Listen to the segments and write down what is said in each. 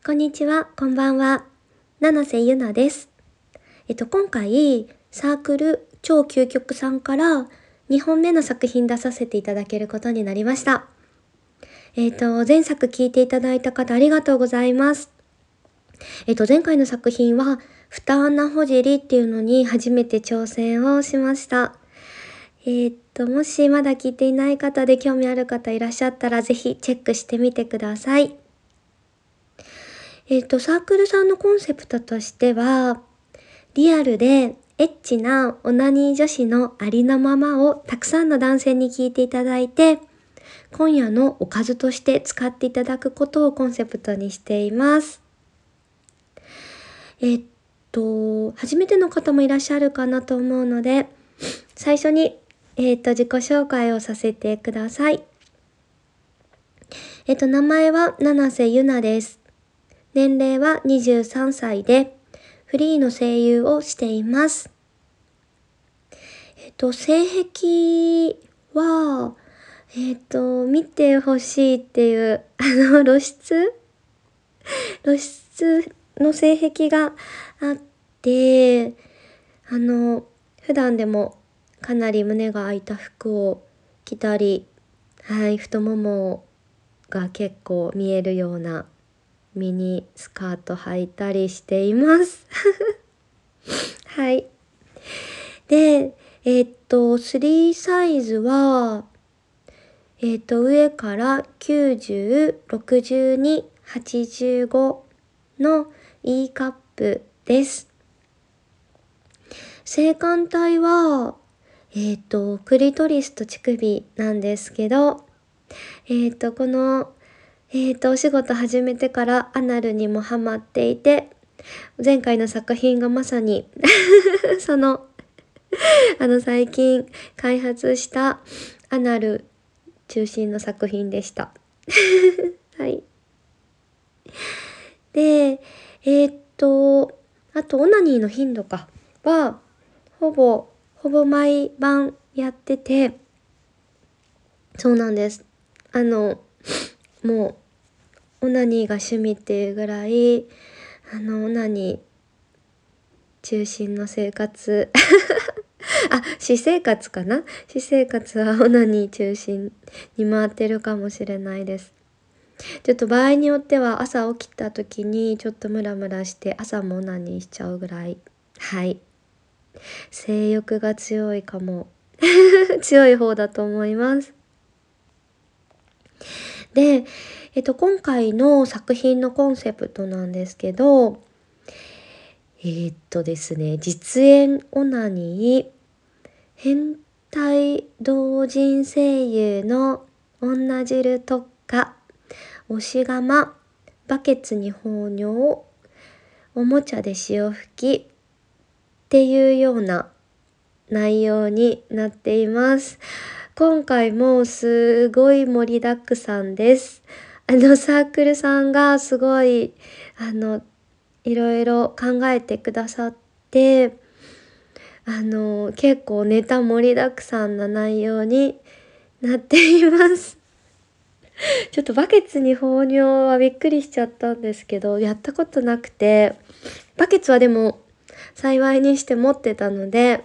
こんにちは、こんばんは。七瀬ゆなです。今回、サークル超究極さんから2本目の作品出させていただけることになりました。前作聞いていただいた方ありがとうございます。前回の作品は、二穴ほじりっていうのに初めて挑戦をしました。もしまだ聞いていない方で興味ある方いらっしゃったら、ぜひチェックしてみてください。サークルさんのコンセプトとしては、リアルでエッチなオナニー女子のありのままをたくさんの男性に聞いていただいて、今夜のおかずとして使っていただくことをコンセプトにしています。初めての方もいらっしゃるかなと思うので、最初に、自己紹介をさせてください。名前は七瀬ゆなです。年齢は23歳で、フリーの声優をしています。性癖は、見てほしいっていう、露出の性癖があって、普段でもかなり胸が開いた服を着たり、太ももが結構見えるようなミニスカート履いたりしています。はい。で、3サイズは、上から90、62、85の E カップです。性感帯は、クリトリスと乳首なんですけど、この、お仕事始めてからアナルにもハマっていて、前回の作品がまさにその最近開発したアナル中心の作品でした。はい。で、あとオナニーの頻度は、ほぼ毎晩やってて、そうなんです。もう、オナニーが趣味っていうぐらい、オナニー中心の生活。私生活かな？私生活はオナニー中心に回ってるかもしれないです。ちょっと場合によっては朝起きた時にちょっとムラムラして朝もオナニーしちゃうぐらい。はい。性欲が強いかも。強い方だと思います。で、今回の作品のコンセプトなんですけど、ですね、実演オナニー、変態同人声優の女汁特化、押し釜、バケツに放尿、おもちゃで潮吹きっていうような内容になっています。今回もすごい盛りだくさんです。サークルさんがすごい、いろいろ考えてくださって、結構ネタ盛りだくさんな内容になっています。ちょっとバケツに放尿はびっくりしちゃったんですけど、やったことなくて、バケツはでも幸いにして持ってたので、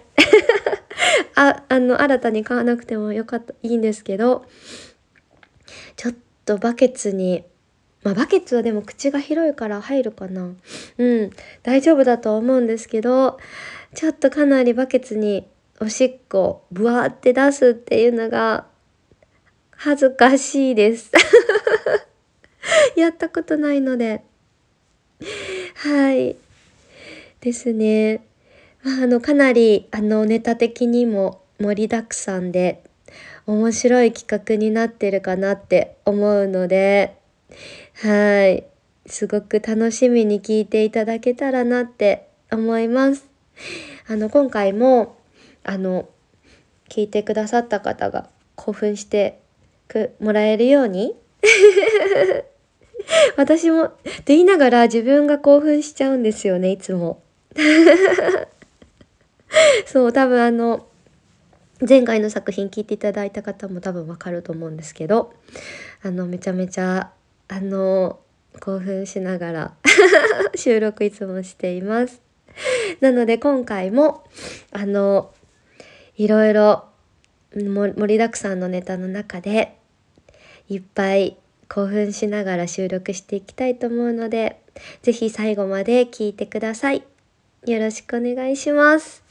新たに買わなくてもよかった、いいんですけど、ちょっとバケツに、バケツはでも口が広いから入るかな。大丈夫だと思うんですけど、ちょっとかなりバケツにおしっこブワーって出すっていうのが恥ずかしいです。やったことないので。はい。ですね。かなり、ネタ的にも盛りだくさんで、面白い企画になってるかなって思うので、はい。すごく楽しみに聞いていただけたらなって思います。今回も、聞いてくださった方が興奮してもらえるように私もと言いながら自分が興奮しちゃうんですよね、いつも。そう、多分前回の作品聞いていただいた方も多分わかると思うんですけど、めちゃめちゃ、 興奮しながら収録いつもしています。なので今回もいろいろ盛りだくさんのネタの中でいっぱい興奮しながら収録していきたいと思うので、ぜひ最後まで聞いてください。よろしくお願いします。